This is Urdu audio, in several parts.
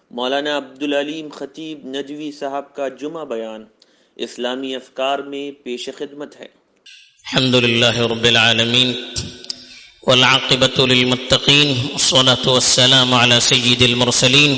مولانا عبدالعلیم خطیب نجوی صاحب کا جمعہ بیان اسلامی افکار میں پیش خدمت ہے۔ الحمدللہ رب العالمین والعاقبۃ للمتقین والصلاة والسلام علی سید المرسلین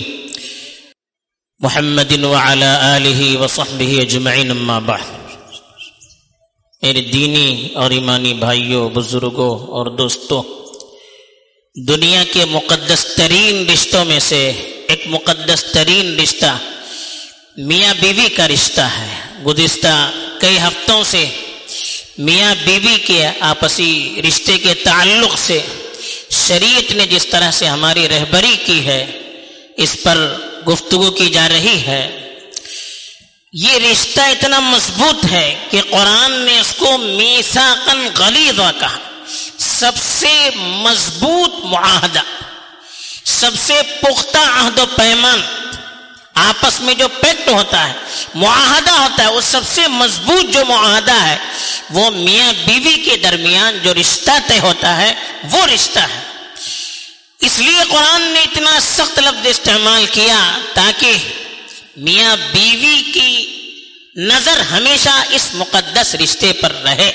محمد وعلی آلہ وصحبہ اجمعین، اما بعد۔ میرے دینی اور ایمانی بھائیوں، بزرگوں اور دوستوں، دنیا کے مقدس ترین رشتوں میں سے ایک مقدس ترین رشتہ میاں بیوی کا رشتہ ہے۔ گزشتہ کئی ہفتوں سے میاں بیوی کے آپسی رشتے کے تعلق سے شریعت نے جس طرح سے ہماری رہبری کی ہے، اس پر گفتگو کی جا رہی ہے۔ یہ رشتہ اتنا مضبوط ہے کہ قرآن نے اس کو میثاقاً غلیظا کہا، سب سے مضبوط معاہدہ، سب سے پختہ عہد و پیمان، آپس میں جو پیکٹ ہوتا ہے، معاہدہ ہوتا ہے، وہ سب سے مضبوط جو معاہدہ ہے وہ میاں بیوی کے درمیان جو رشتہ طے ہوتا ہے وہ رشتہ ہے۔ اس لیے قرآن نے اتنا سخت لفظ استعمال کیا تاکہ میاں بیوی کی نظر ہمیشہ اس مقدس رشتے پر رہے،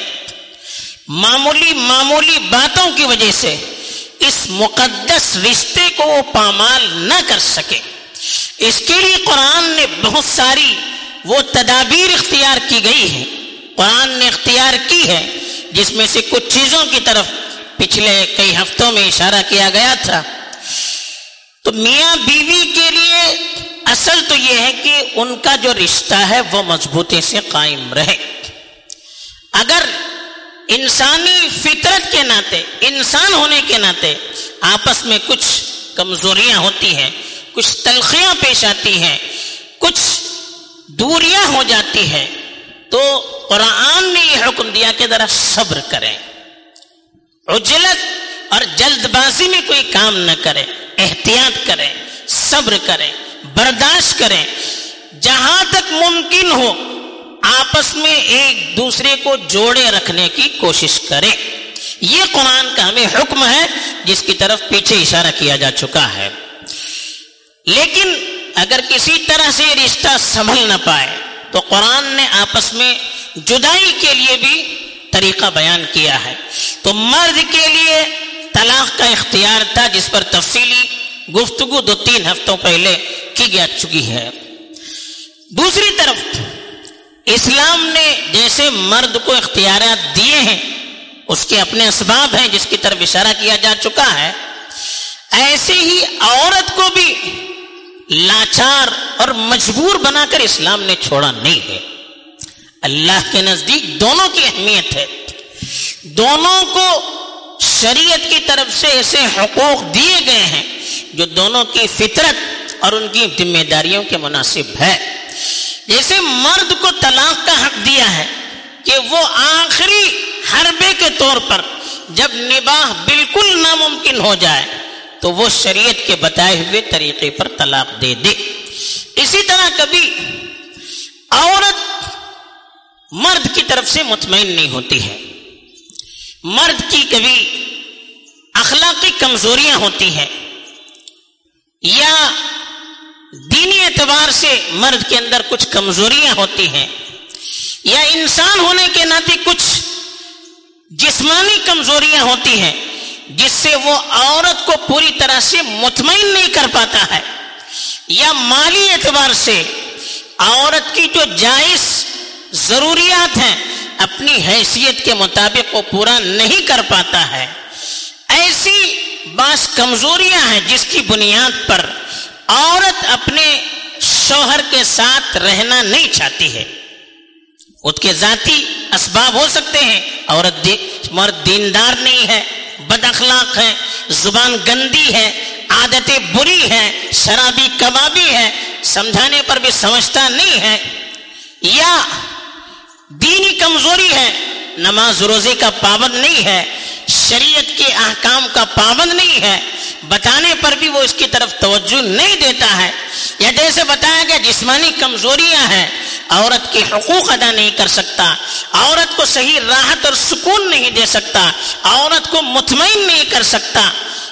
معمولی باتوں کی وجہ سے اس مقدس رشتے کو وہ پامال نہ کر سکے۔ اس کے لیے قرآن نے بہت ساری وہ تدابیر اختیار کی گئی ہے، قرآن نے اختیار کی ہے، جس میں سے کچھ چیزوں کی طرف پچھلے کئی ہفتوں میں اشارہ کیا گیا تھا۔ تو میاں بیوی کے لیے اصل تو یہ ہے کہ ان کا جو رشتہ ہے وہ مضبوطی سے قائم رہے۔ اگر انسانی فطرت کے ناطے، انسان ہونے کے ناطے آپس میں کچھ کمزوریاں ہوتی ہیں، کچھ تلخیاں پیش آتی ہیں، کچھ دوریاں ہو جاتی ہیں، تو قرآن نے یہ حکم دیا کہ ذرا صبر کریں، عجلت اور جلد بازی میں کوئی کام نہ کریں، احتیاط کریں، صبر کریں، برداشت کریں، جہاں تک ممکن ہو آپس میں ایک دوسرے کو جوڑے رکھنے کی کوشش کریں۔ یہ قرآن کا ہمیں حکم ہے، جس کی طرف پیچھے اشارہ کیا جا چکا ہے۔ لیکن اگر کسی طرح سے یہ رشتہ سنبھل نہ پائے تو قرآن نے آپس میں جدائی کے لیے بھی طریقہ بیان کیا ہے۔ تو مرد کے لیے طلاق کا اختیار تھا، جس پر تفصیلی گفتگو 2-3 ہفتوں پہلے کی جا چکی ہے۔ دوسری طرف اسلام نے جیسے مرد کو اختیارات دیے ہیں، اس کے اپنے اسباب ہیں جس کی طرف اشارہ کیا جا چکا ہے، ایسے ہی عورت کو بھی لاچار اور مجبور بنا کر اسلام نے چھوڑا نہیں ہے۔ اللہ کے نزدیک دونوں کی اہمیت ہے، دونوں کو شریعت کی طرف سے ایسے حقوق دیے گئے ہیں جو دونوں کی فطرت اور ان کی ذمہ داریوں کے مناسب ہے۔ جیسے مرد کو طلاق کا حق دیا ہے کہ وہ آخری حربے کے طور پر جب نباہ بالکل ناممکن ہو جائے تو وہ شریعت کے بتائے ہوئے طریقے پر طلاق دے دے، اسی طرح کبھی عورت مرد کی طرف سے مطمئن نہیں ہوتی ہے، مرد کی کبھی اخلاقی کمزوریاں ہوتی ہیں، یا دینی اعتبار سے مرد کے اندر کچھ کمزوریاں ہوتی ہیں، یا انسان ہونے کے ناطے کچھ جسمانی کمزوریاں ہوتی ہیں، جس سے وہ عورت کو پوری طرح سے مطمئن نہیں کر پاتا ہے، یا مالی اعتبار سے عورت کی جو جائز ضروریات ہیں اپنی حیثیت کے مطابق وہ پورا نہیں کر پاتا ہے۔ ایسی بعض کمزوریاں ہیں جس کی بنیاد پر عورت اپنے شوہر کے ساتھ رہنا نہیں چاہتی ہے۔ اس کے ذاتی اسباب ہو سکتے ہیں، مرد دیندار نہیں ہے، بد اخلاق ہے، زبان گندی ہے، عادتیں بری ہیں، شرابی کبابی ہے، سمجھانے پر بھی سمجھتا نہیں ہے، یا دینی کمزوری ہے، نماز روزے کا پابند نہیں ہے، شریعت کے احکام کا پابند نہیں ہے، بتانے پر بھی وہ اس کی طرف توجہ نہیں دیتا ہے، یا جیسے بتایا گیا جسمانی کمزوریاں ہیں، عورت کے حقوق ادا نہیں کر سکتا، عورت کو صحیح راحت اور سکون نہیں دے سکتا، عورت کو مطمئن نہیں کر سکتا،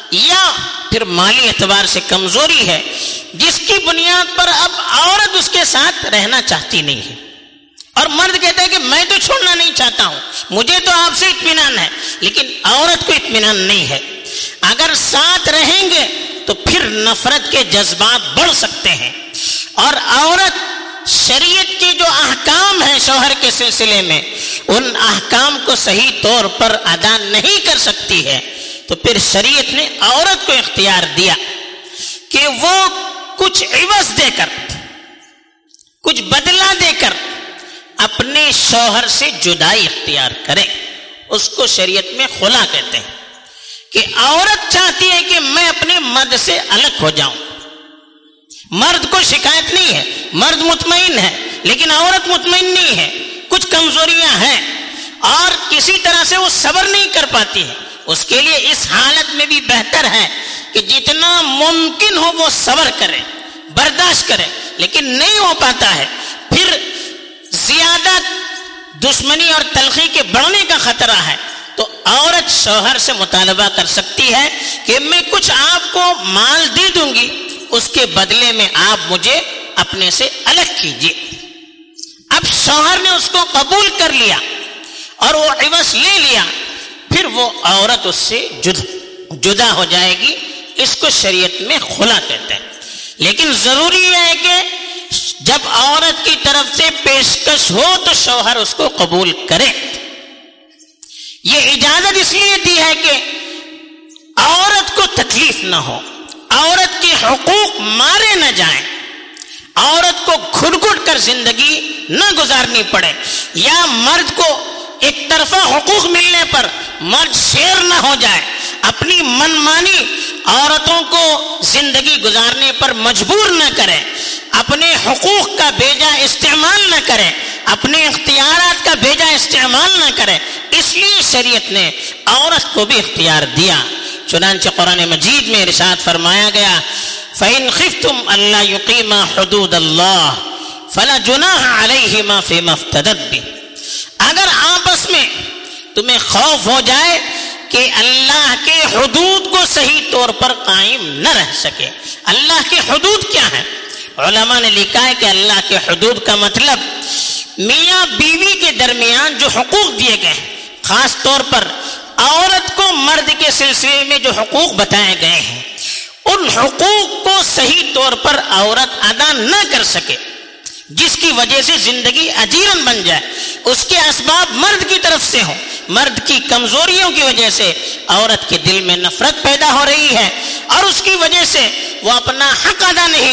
یا پھر مالی اعتبار سے کمزوری ہے جس کی بنیاد پر اب عورت اس کے ساتھ رہنا چاہتی نہیں ہے، اور مرد کہتا ہے کہ میں تو چھوڑنا نہیں چاہتا ہوں، مجھے تو آپ سے اطمینان ہے، لیکن عورت کو اطمینان نہیں ہے. اگر ساتھ رہیں گے تو پھر نفرت کے جذبات بڑھ سکتے ہیں، اور عورت شریعت کے جو احکام ہیں شوہر کے سلسلے میں ان احکام کو صحیح طور پر ادا نہیں کر سکتی ہے. تو پھر شریعت نے عورت کو اختیار دیا کہ وہ کچھ عوض دے کر، کچھ بدلہ دے کر اپنے شوہر سے جدائی اختیار کرے. اس کو شریعت میں خلا کہتے ہیں کہ عورت چاہتی ہے کہ میں اپنے مرد سے الگ ہو جاؤں. مرد کو شکایت نہیں ہے، مرد مطمئن ہے، لیکن عورت مطمئن نہیں ہے، کچھ کمزوریاں ہیں اور کسی طرح سے وہ صبر نہیں کر پاتی ہے. اس کے لیے اس حالت میں بھی بہتر ہے کہ جتنا ممکن ہو وہ صبر کرے، برداشت کرے، لیکن نہیں ہو پاتا ہے پھر زیادہ دشمنی اور تلخی کے بڑھنے کا خطرہ ہے، تو عورت شوہر سے مطالبہ کر سکتی ہے کہ میں کچھ آپ کو مال دے دوں گی، اس کے بدلے میں آپ مجھے اپنے سے الگ کیجیے. اب شوہر نے اس کو قبول کر لیا اور وہ عوض لے لیا، پھر وہ عورت اس سے جدا ہو جائے گی. اس کو شریعت میں خلا کہتے ہیں. لیکن ضروری ہے کہ جب عورت کی طرف سے پیشکش ہو تو شوہر اس کو قبول کرے. یہ اجازت اس لیے دی ہے کہ عورت کو تکلیف نہ ہو، عورت کے حقوق مارے نہ جائیں، عورت کو گھٹ گھٹ کر زندگی نہ گزارنی پڑے، یا مرد کو ایک طرفہ حقوق ملنے پر مرد شیر نہ ہو جائے، اپنی منمانی عورتوں کو زندگی گزارنے پر مجبور نہ کرے، اپنے حقوق کا بیجا استعمال نہ کرے، اپنے اختیارات کا بیجا استعمال نہ کرے. اس لیے شریعت نے عورت کو بھی اختیار دیا. چنانچہ قرآن مجید میں ارشاد فرمایا گیا فَإِنْ خِفْتُمْ أَلَّا يُقِيمَا حُدُودَ اللَّهِ فَلَا جُنَاحَ عَلَيْهِمَا فِيمَا افْتَدَتْ بِهِ. اگر آپس میں تمہیں خوف ہو جائے کہ اللہ کے حدود کو صحیح طور پر قائم نہ رہ سکے. اللہ کے حدود کیا ہیں؟ علماء نے لکھا ہے کہ اللہ کے حدود کا مطلب میاں بیوی کے درمیان جو حقوق دیے گئے ہیں، خاص طور پر عورت کو مرد کے سلسلے میں جو حقوق بتائے گئے ہیں، ان حقوق کو صحیح طور پر عورت ادا نہ کر سکے، جس کی وجہ سے زندگی اجیرن بن جائے، اس کے اسباب مرد کی طرف سے ہوں، مرد کی کمزوریوں کی وجہ سے عورت کے دل میں نفرت پیدا ہو رہی ہے اور اس کی وجہ سے وہ اپنا حق ادا نہیں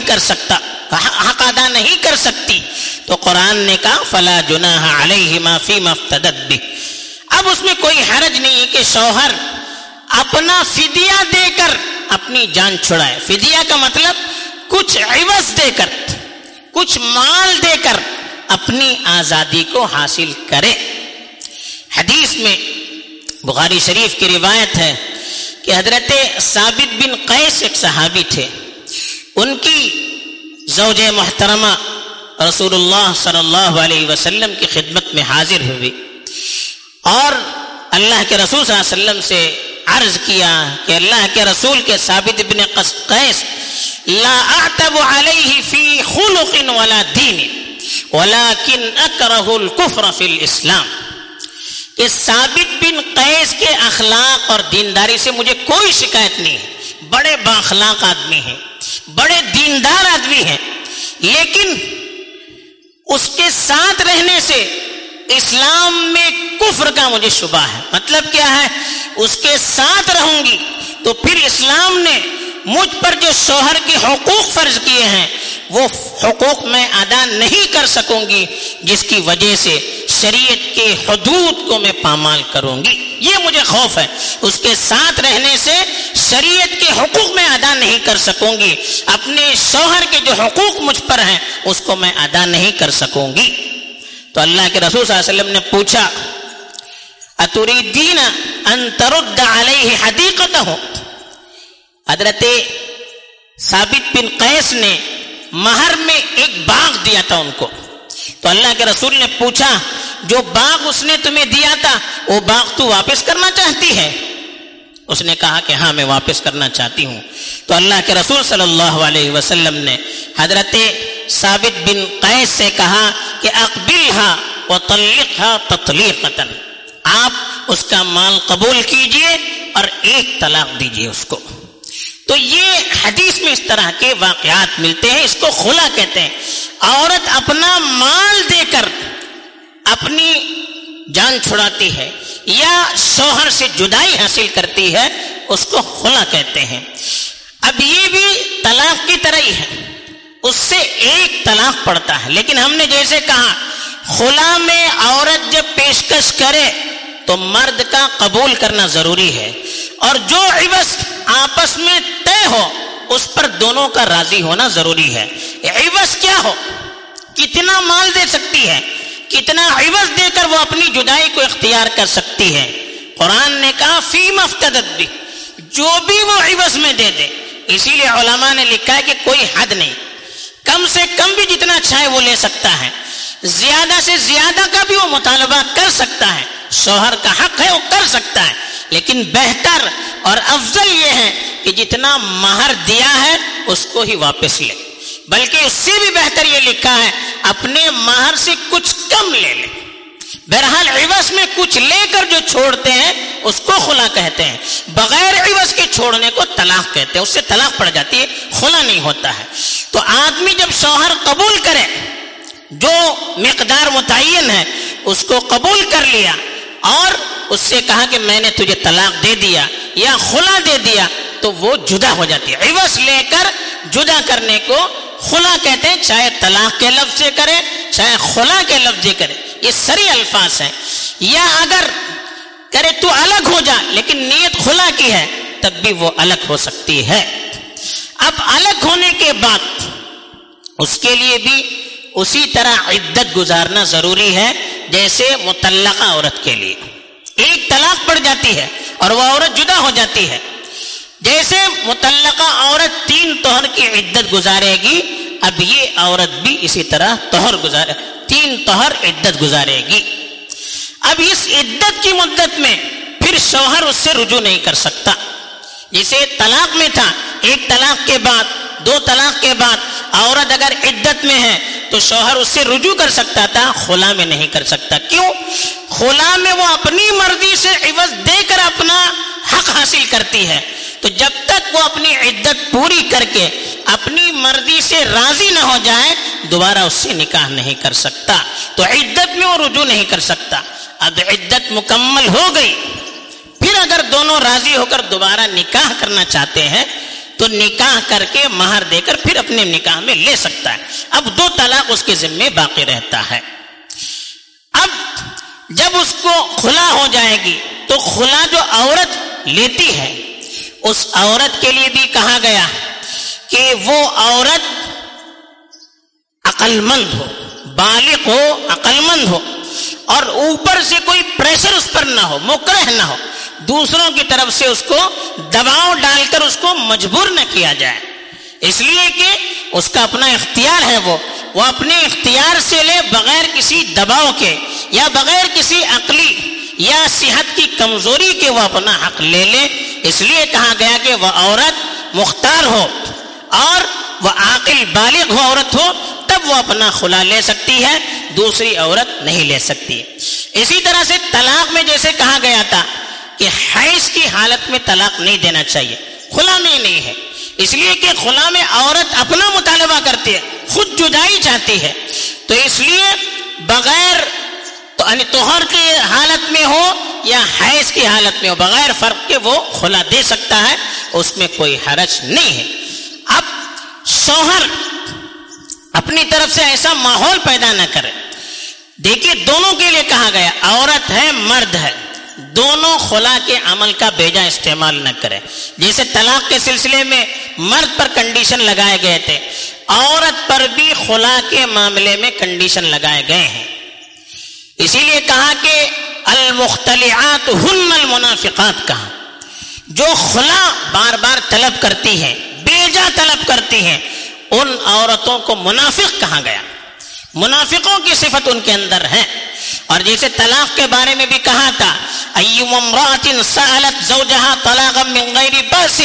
کر سکتی، تو قرآن نے کہا فلا جناح علیہما فیما افتدت بہ. اب اس میں کوئی حرج نہیں ہے کہ شوہر اپنا فدیہ دے کر اپنی جان چھڑائے. فدیہ کا مطلب کچھ عوض دے کر، کچھ مال دے کر اپنی آزادی کو حاصل کرے. حدیث میں بخاری شریف کی روایت ہے کہ حضرت ثابت بن قیس ایک صحابی تھے، ان کی زوج محترمہ رسول اللہ صلی اللہ علیہ وسلم کی خدمت میں حاضر ہوئی اور اللہ کے رسول صلی اللہ علیہ وسلم سے عرض کیا کہ اللہ کے رسول کے ثابت بن قیس لا اعتب علیہ فی خلق ولا دین ولكن اکرہ الکفر فی الاسلام. کہ ثابت بن قیس کے اخلاق اور دینداری سے مجھے کوئی شکایت نہیں ہے، بڑے بااخلاق آدمی ہیں، بڑے دیندار آدمی ہیں، لیکن اس کے ساتھ رہنے سے اسلام میں کفر کا مجھے شبہ ہے. مطلب کیا ہے؟ اس کے ساتھ رہوں گی تو پھر اسلام نے مجھ پر جو شوہر کے حقوق فرض کیے ہیں وہ حقوق میں ادا نہیں کر سکوں گی، جس کی وجہ سے شریعت کے حدود کو میں پامال کروں گی. یہ مجھے خوف ہے، اس کے ساتھ رہنے سے شریعت کے حقوق میں ادا نہیں کر سکوں گی، اپنے شوہر کے جو حقوق مجھ پر ہیں اس کو میں ادا نہیں کر سکوں گی. تو اللہ کے رسول صلی اللہ علیہ وسلم نے پوچھا اتریدین ان ترد علیہ حدیقتہ. حضرت ثابت بن قیس نے مہر میں ایک باغ دیا تھا ان کو، تو اللہ کے رسول نے پوچھا جو باغ اس نے تمہیں دیا تھا وہ باغ تو واپس کرنا چاہتی ہے؟ اس نے کہا کہ ہاں میں واپس کرنا چاہتی ہوں. تو اللہ کے رسول صلی اللہ علیہ وسلم نے حضرت ثابت بن قیس سے کہا کہ اقبلھا وطلقھا تطلیقۃ، آپ اس کا مال قبول کیجئے اور ایک طلاق دیجئے اس کو. تو یہ حدیث میں اس طرح کے واقعات ملتے ہیں، اس کو خلا کہتے ہیں. عورت اپنا مال دے کر اپنی جان چھڑاتی ہے یا شوہر سے جدائی حاصل کرتی ہے، اس کو خلا کہتے ہیں. اب یہ بھی طلاق کی طرح ہی ہے، اس سے ایک طلاق پڑتا ہے. لیکن ہم نے جیسے کہا خلا میں عورت جب پیشکش کرے تو مرد کا قبول کرنا ضروری ہے، اور جو عوض آپس میں طے ہو اس پر دونوں کا راضی ہونا ضروری ہے. عوض کیا ہو، کتنا مال دے سکتی ہے، کتنا عوض دے کر وہ اپنی جدائی کو اختیار کر سکتی ہے. قرآن نے کہا فی مفتدت بھی، جو بھی وہ عوض میں دے دے. اسی لیے علماء نے لکھا ہے کہ کوئی حد نہیں، کم سے کم بھی جتنا چاہے وہ لے سکتا ہے، زیادہ سے زیادہ کا بھی وہ مطالبہ کر سکتا ہے. شوہر کا حق ہے وہ کر سکتا ہے، لیکن بہتر اور افضل یہ ہے کہ جتنا مہر دیا ہے اس کو ہی واپس لے. بلکہ اس سے بھی بہتر یہ لکھا ہے اپنے مہر سے کچھ کم لے لے. بہرحال عوض میں کچھ لے کر جو چھوڑتے ہیں اس کو خلا کہتے ہیں. بغیر عوض کے چھوڑنے کو طلاق کہتے ہیں، اس سے طلاق پڑ جاتی ہے، خلا نہیں ہوتا ہے. تو آدمی جب شوہر قبول کرے، جو مقدار متعین ہے اس کو قبول کر لیا اور اس سے کہا کہ میں نے تجھے طلاق دے دیا یا خلا دے دیا، تو وہ جدا ہو جاتی ہے. عوض لے کر جدا کرنے کو خلا کہتے ہیں، چاہے طلاق کے لفظ سے کرے چاہے خلا کے لفظ سے کرے. یہ سری الفاظ ہیں. یا اگر کرے تو الگ ہو جا لیکن نیت خلا کی ہے تب بھی وہ الگ ہو سکتی ہے. اب الگ ہونے کے بعد اس کے لیے بھی اسی طرح عدت گزارنا ضروری ہے جیسے مطلقہ عورت کے لیے. ایک طلاق پڑ جاتی ہے اور وہ عورت جدا ہو جاتی ہے. جیسے مطلقہ عورت 3 طہر کی عدت گزارے گی، اب یہ عورت بھی اسی طرح 3 طہر عدت گزارے گی. اب اس عدت کی مدت میں پھر شوہر اس سے رجوع نہیں کر سکتا. جیسے طلاق میں تھا، 1 طلاق کے بعد 2 طلاق کے بعد عورت اگر عدت میں ہے تو شوہر اس سے رجوع کر سکتا تھا، خلا میں نہیں کر سکتا. کیوں؟ خلا میں وہ اپنی مرضی سے عوض دے کر اپنا حق حاصل کرتی ہے. تو جب تک وہ اپنی عدت پوری کر کے اپنی مرضی سے راضی نہ ہو جائے دوبارہ اس سے نکاح نہیں کر سکتا. تو عدت میں وہ رجوع نہیں کر سکتا. اب عدت مکمل ہو گئی، پھر اگر دونوں راضی ہو کر دوبارہ نکاح کرنا چاہتے ہیں تو نکاح کر کے مہر دے کر پھر اپنے نکاح میں لے سکتا ہے. اب 2 طلاق اس کے ذمے باقی رہتا ہے. اب جب اس کو خلا ہو جائے گی تو خلا جو عورت لیتی ہے اس عورت کے لیے بھی کہا گیا کہ وہ عورت عقل مند ہو، بالغ ہو، عقل مند ہو، اور اوپر سے کوئی پریشر اس پر نہ ہو، مکرہ نہ ہو، دوسروں کی طرف سے اس کو دباؤ ڈال کر اس کو مجبور نہ کیا جائے. اس لیے کہ اس کا اپنا اختیار ہے، وہ اپنے اختیار سے لے، بغیر کسی دباؤ کے یا بغیر کسی عقلی یا صحت کی کمزوری کے وہ اپنا حق لے لے. اس لیے کہا گیا کہ وہ عورت مختار ہو اور وہ عاقل بالغ ہو عورت ہو تب وہ اپنا خلا لے سکتی ہے، دوسری عورت نہیں لے سکتی. اسی طرح سے طلاق میں جیسے کہا گیا تھا کہ حیض کی حالت میں طلاق نہیں دینا چاہیے، خلا میں نہیں ہے. اس لیے کہ خلا میں عورت اپنا مطالبہ کرتی ہے، خود جدائی چاہتی ہے. تو اس لیے بغیر طہر کی حالت میں ہو یا حیض کی حالت میں ہو، بغیر فرق کے وہ خلا دے سکتا ہے، اس میں کوئی حرج نہیں ہے. اب شوہر اپنی طرف سے ایسا ماحول پیدا نہ کرے. دیکھیے دونوں کے لیے کہا گیا، عورت ہے مرد ہے، دونوں خلا کے عمل کا بیجا استعمال نہ کرے. جیسے طلاق کے سلسلے میں مرد پر کنڈیشن لگائے گئے تھے، عورت پر بھی خلا کے معاملے میں کنڈیشن لگائے گئے ہیں. اسی لیے کہا کہ المختلعات ہن المنافقات. کہا جو خلا بار بار طلب کرتی ہیں، بیجا طلب کرتی ہیں، ان عورتوں کو منافق کہا گیا. منافقوں کی صفت ان کے اندر ہے. اور جیسے طلاق کے بارے میں بھی کہا تھا ايُّ امرأة سألت زوجها طلاقا من غير باس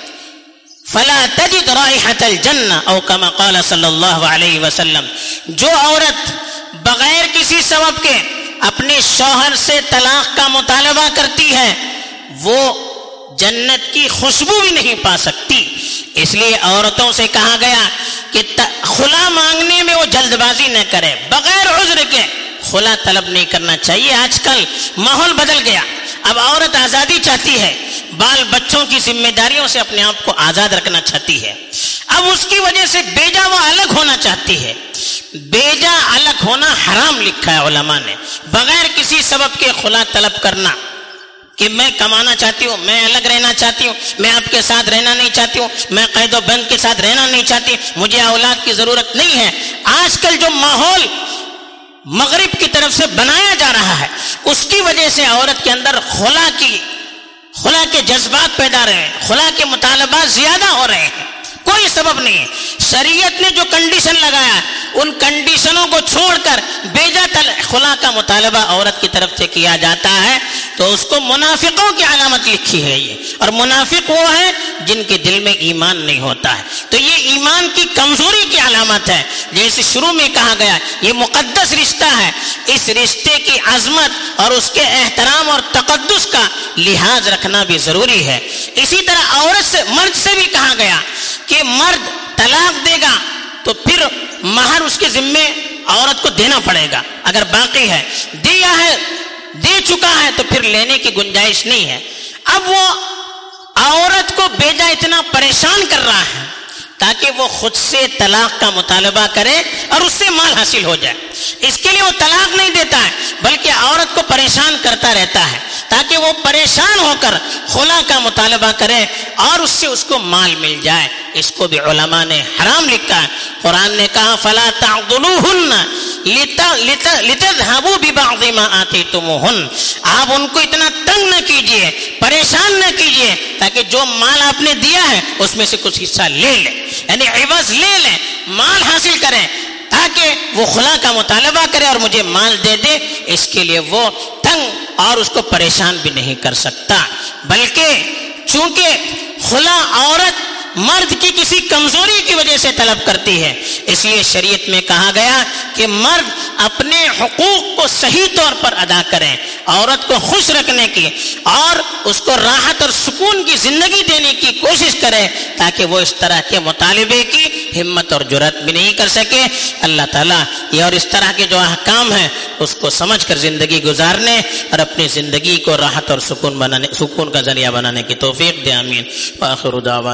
فلا تجد رائحة الجنة او كما قال صلی اللہ علیہ وسلم، جو عورت بغیر کسی سبب کے اپنے شوہر سے طلاق کا مطالبہ کرتی ہے وہ جنت کی خوشبو بھی نہیں پا سکتی۔ اس لیے عورتوں سے کہا گیا کہ خلا مانگنے میں وہ جلد بازی نہ کرے، بغیر عذر کے خلا طلب نہیں کرنا چاہیے۔ آج کل ماحول بدل گیا، اب عورت آزادی چاہتی ہے، بال بچوں کی ذمہ داریوں سے اپنے آپ کو آزاد رکھنا چاہتی ہے، اب اس کی وجہ سے بیجا وہ الگ ہونا چاہتی ہے۔ بیجا الگ ہونا حرام لکھا ہے علماء نے، بغیر کسی سبب کے خلا طلب کرنا کہ میں کمانا چاہتی ہوں، میں الگ رہنا چاہتی ہوں، میں آپ کے ساتھ رہنا نہیں چاہتی ہوں، میں قید و بند کے ساتھ رہنا نہیں چاہتی، مجھے اولاد کی ضرورت نہیں ہے۔ آج کل جو ماحول مغرب کی طرف سے بنایا جا رہا ہے اس کی وجہ سے عورت کے اندر خلا کے جذبات پیدا رہے ہیں، خلا کے مطالبات زیادہ ہو رہے ہیں، کوئی سبب نہیں ہے۔ شریعت نے جو کنڈیشن لگایا ان کنڈیشنوں کو چھوڑ کر بیجا خلا کا مطالبہ عورت کی طرف سے کیا جاتا ہے تو اس کو منافقوں کی علامت لکھی ہے یہ، اور منافق وہ ہیں جن کے دل میں ایمان نہیں ہوتا ہے، تو یہ ایمان کی کمزوری کی علامت ہے۔ جیسے شروع میں کہا گیا یہ مقدس رشتہ ہے، اس رشتے کی عظمت اور اس کے احترام اور تقدس کا لحاظ رکھنا بھی ضروری ہے۔ اسی طرح عورت سے مرد سے بھی کہا گیا کہ مرد طلاق دے گا تو پھر مہر اس کے ذمے عورت کو دینا پڑے گا، اگر باقی ہے دیا ہے دے چکا ہے تو پھر لینے کی گنجائش نہیں ہے۔ اب وہ عورت کو بیجا اتنا پریشان کر رہا ہے تاکہ وہ خود سے طلاق کا مطالبہ کرے اور اس سے مال حاصل ہو جائے، اس کے لیے وہ طلاق نہیں دیتا ہے بلکہ عورت کو پریشان کرتا رہتا ہے تاکہ وہ پریشان ہو کر خلا کا مطالبہ کرے اور اس سے اس کو مال مل جائے۔ اس کو بھی علماء نے حرام لکھا ہے۔ قرآن نے کہا فلا تعضلوهن لتذهبوا ببعض ما آتيتموهن، آپ ان کو اتنا تنگ نہ کیجیے، پریشان نہ کیجیے تاکہ جو مال آپ نے دیا ہے اس میں سے کچھ حصہ لے لیں، یعنی عوض لے لیں، مال حاصل کریں تاکہ وہ خلا کا مطالبہ کرے اور مجھے مال دے دے۔ اس کے لیے وہ تنگ اور اس کو پریشان بھی نہیں کر سکتا، بلکہ چونکہ خلا عورت مرد کی کسی کمزوری کی وجہ سے طلب کرتی ہے، اس لیے شریعت میں کہا گیا کہ مرد اپنے حقوق کو صحیح طور پر ادا کریں، عورت کو خوش رکھنے کی اور اس کو راحت اور سکون کی زندگی دینے کی کوشش کرے تاکہ وہ اس طرح کے مطالبے کی ہمت اور جرأت بھی نہیں کر سکے۔ اللہ تعالیٰ یہ اور اس طرح کے جو احکام ہیں اس کو سمجھ کر زندگی گزارنے اور اپنی زندگی کو راحت اور سکون کا ذریعہ بنانے کی توفیق دے، آمین۔ وآخر دعوانا